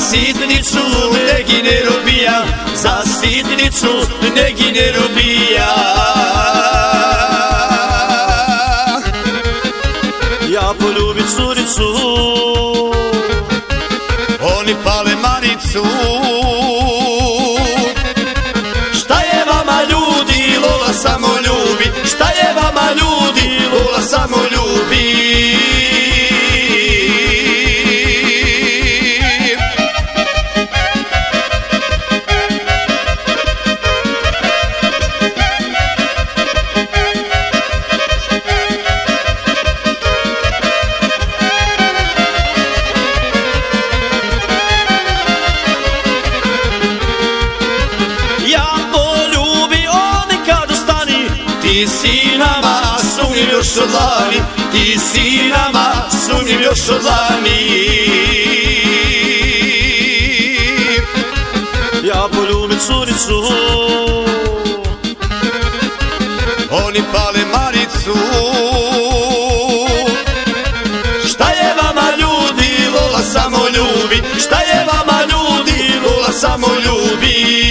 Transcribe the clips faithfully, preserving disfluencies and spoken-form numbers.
sitnicu ne gine robija, za sitnicu ne gine robija. Ja poljubim curicu, oni pale Maricu. Šta je vama ljudi, Lola samo ljubi, šta je vama ljudi, Lola samo ljubi. Ti si nama sumnjiv još od lani, ti si nama sumnjiv još od lani. Ja poljubim curicu, oni pale Maricu. Šta je vama ljudi, Lola samo ljubi, šta je vama ljudi, Lola samo ljubi.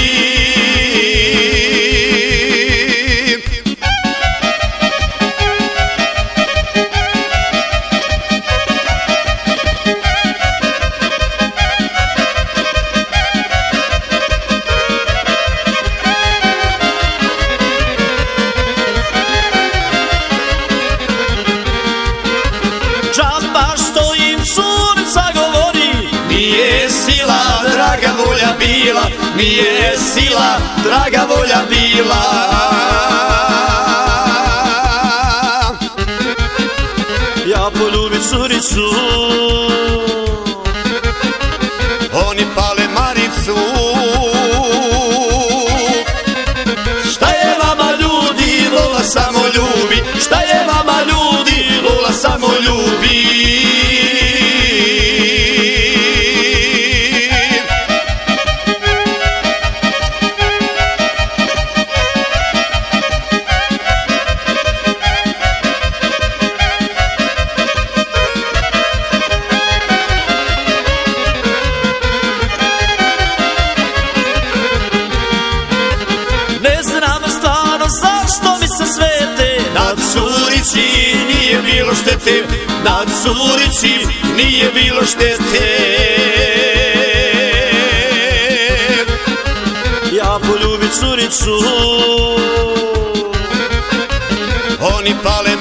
Nije sila, draga volja bila, nije sila, draga volja bila. Ja poljubim curicu, oni pale Maricu. Šta je vama ljudi, Lola samo ljubi, šta je vama ljudi, Lola samo ljubi. Na curici nije bilo štete, na curici nije bilo štete. Ja poljubim curicu, oni pale